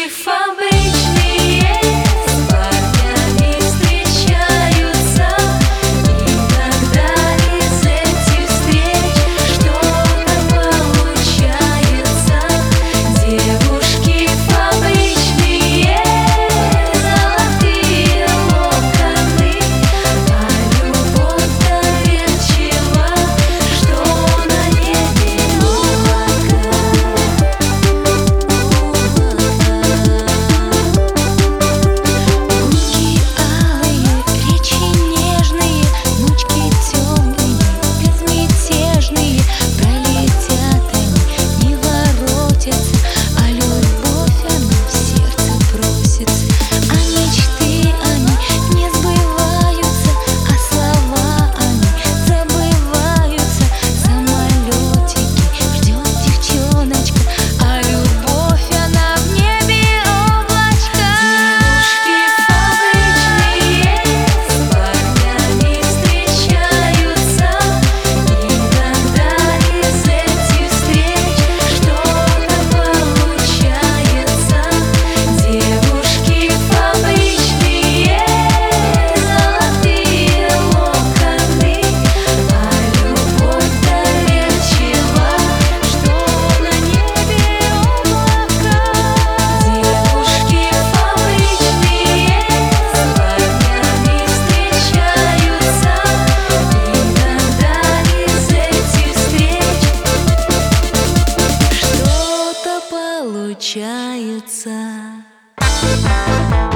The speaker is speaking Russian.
фабричные с парнями встречаются. Иногда из этих встреч что-то получается. Девушки фабричные, золотые локоны, а любовь доверчива, что на небе облака. Губки алые, речи нежные, внучки темные, безмятежные. Пролетят они, не воротятся, а любовь она в сердце просится. А мечты они не сбываются, а слова они забываются. Самолетики ждет девчоночка, а любовь она в небе облачка. Девушки фабричные, золотые локоны, а любовь доверчива, что на небе облака. Девушки фабричные с парнями встречаются. Иногда из этих встреч что-то получается.